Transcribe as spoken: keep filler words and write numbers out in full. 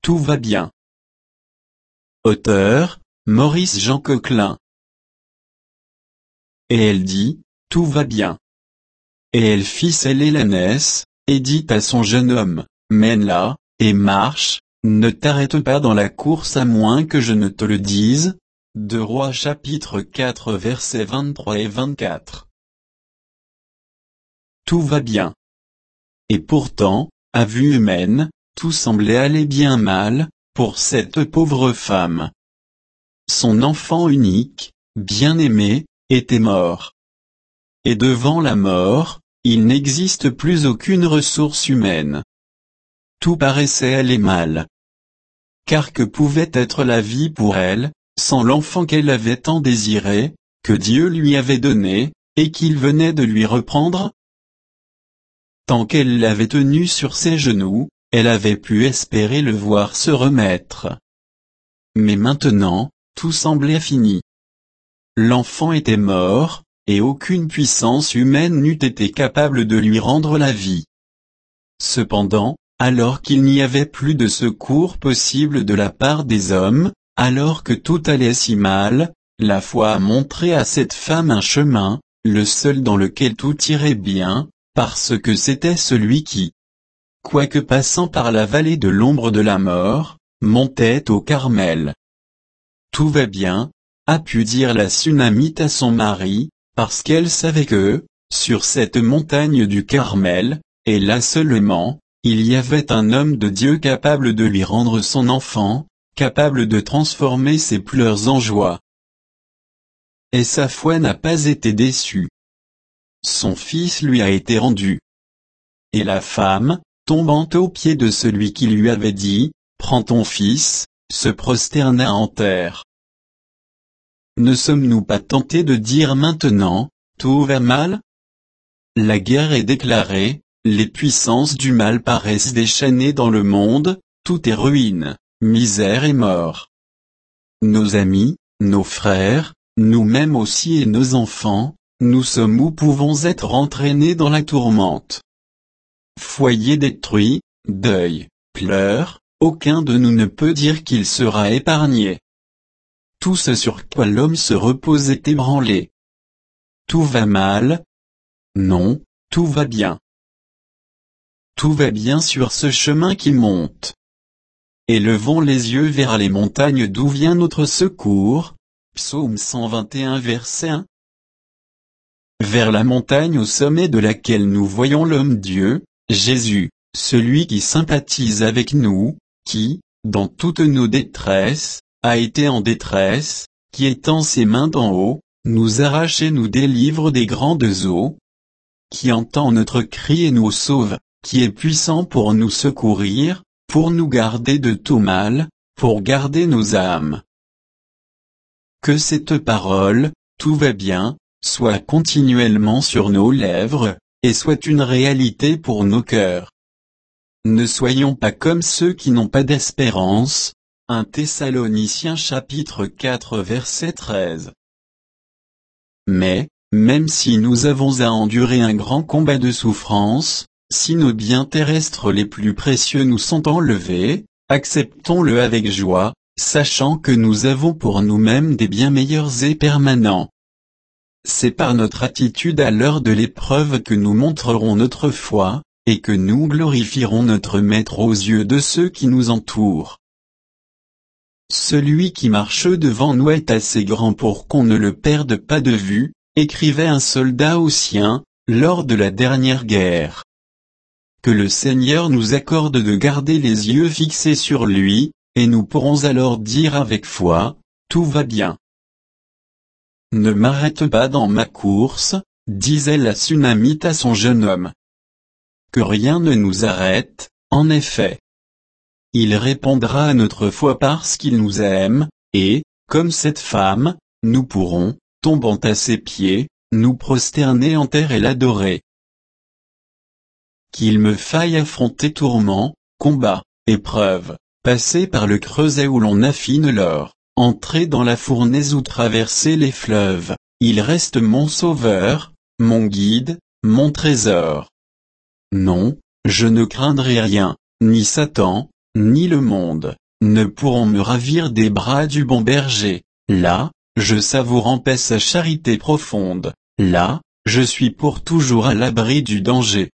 tout va bien. Auteur, Maurice Jean Coquelin. Et elle dit, tout va bien. Et elle fit sceller l'ânesse, et dit à son jeune homme, mène-la, et marche, ne t'arrête pas dans la course à moins que je ne te le dise. Deux Rois chapitre quatre versets vingt-trois et vingt-quatre. Tout va bien. Et pourtant, à vue humaine, tout semblait aller bien mal, pour cette pauvre femme. Son enfant unique, bien-aimé, était mort. Et devant la mort, il n'existe plus aucune ressource humaine. Tout paraissait aller mal. Car que pouvait être la vie pour elle, sans l'enfant qu'elle avait tant désiré, que Dieu lui avait donné, et qu'il venait de lui reprendre? Tant qu'elle l'avait tenu sur ses genoux, elle avait pu espérer le voir se remettre. Mais maintenant, tout semblait fini. L'enfant était mort, et aucune puissance humaine n'eût été capable de lui rendre la vie. Cependant, alors qu'il n'y avait plus de secours possible de la part des hommes, alors que tout allait si mal, la foi a montré à cette femme un chemin, le seul dans lequel tout irait bien, parce que c'était celui qui, quoique passant par la vallée de l'ombre de la mort, montait au Carmel. Tout va bien, a pu dire la Sunamite à son mari, parce qu'elle savait que, sur cette montagne du Carmel, et là seulement, il y avait un homme de Dieu capable de lui rendre son enfant, capable de transformer ses pleurs en joie. Et sa foi n'a pas été déçue. Son fils lui a été rendu. Et la femme, tombant aux pieds de celui qui lui avait dit, « Prends ton fils », se prosterna en terre. Ne sommes-nous pas tentés de dire maintenant, tout va mal? La guerre est déclarée, les puissances du mal paraissent déchaînées dans le monde, tout est ruine, misère et mort. Nos amis, nos frères, nous-mêmes aussi et nos enfants, nous sommes ou pouvons être entraînés dans la tourmente. Foyer détruit, deuil, pleurs, aucun de nous ne peut dire qu'il sera épargné. Tout ce sur quoi l'homme se repose est ébranlé. Tout va mal? Non, tout va bien. Tout va bien sur ce chemin qui monte. Élevons les yeux vers les montagnes d'où vient notre secours. Psaume cent vingt et un verset un. Vers la montagne au sommet de laquelle nous voyons l'homme Dieu, Jésus, celui qui sympathise avec nous, qui, dans toutes nos détresses, a été en détresse, qui étend ses mains d'en haut, nous arrache et nous délivre des grandes eaux, qui entend notre cri et nous sauve, qui est puissant pour nous secourir, pour nous garder de tout mal, pour garder nos âmes. Que cette parole, tout va bien, soit continuellement sur nos lèvres, et soit une réalité pour nos cœurs. Ne soyons pas comme ceux qui n'ont pas d'espérance. un Thessaloniciens chapitre quatre verset treize. Mais, même si nous avons à endurer un grand combat de souffrance, si nos biens terrestres les plus précieux nous sont enlevés, acceptons-le avec joie, sachant que nous avons pour nous-mêmes des biens meilleurs et permanents. C'est par notre attitude à l'heure de l'épreuve que nous montrerons notre foi, et que nous glorifierons notre Maître aux yeux de ceux qui nous entourent. Celui qui marche devant nous est assez grand pour qu'on ne le perde pas de vue, écrivait un soldat aux siens, lors de la dernière guerre. Que le Seigneur nous accorde de garder les yeux fixés sur lui, et nous pourrons alors dire avec foi, tout va bien. Ne m'arrête pas dans ma course, disait la Sunamite à son jeune homme. Que rien ne nous arrête, en effet. Il répondra à notre foi parce qu'il nous aime, et, comme cette femme, nous pourrons, tombant à ses pieds, nous prosterner en terre et l'adorer. Qu'il me faille affronter tourments, combats, épreuves, passer par le creuset où l'on affine l'or, entrer dans la fournaise ou traverser les fleuves, il reste mon sauveur, mon guide, mon trésor. Non, je ne craindrai rien, ni Satan, ni le monde, ne pourront me ravir des bras du bon berger. Là, je savoure en paix sa charité profonde. Là, je suis pour toujours à l'abri du danger.